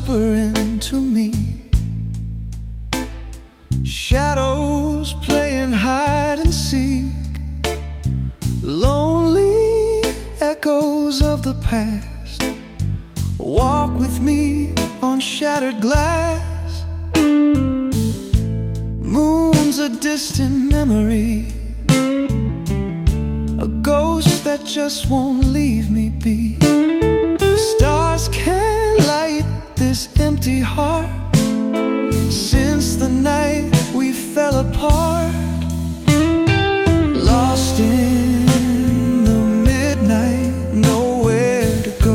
whispering to me, shadows playing hide and seek, lonely echoes of the past walk with me on shattered glass. Moon's a distant memory, a ghost that just won't leave me be. Stars can't light this empty heart since the night we fell apart. Lost in the midnight, nowhere to go,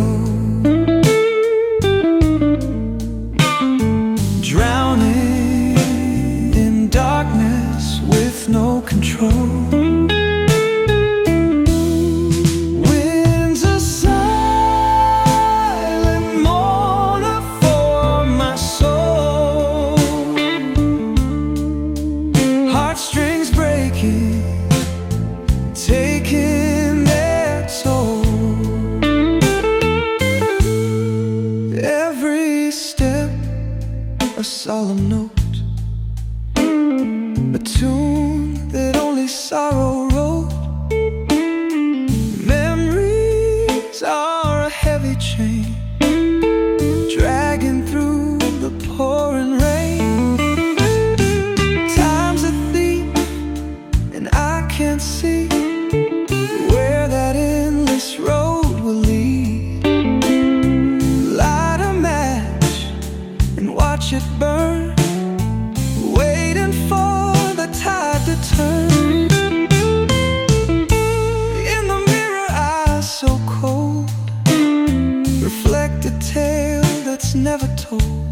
drowning in darkness with no control. Heartstrings breaking, taking their toll. Every step a solemn note, a tune that only sorrow wrote. Memories are a heavy chain, dragging through the pouring rain. Can't see where that endless road will lead. Light a match and watch it burn, waiting for the tide to turn. In the mirror, eyes so cold reflect a tale that's never told.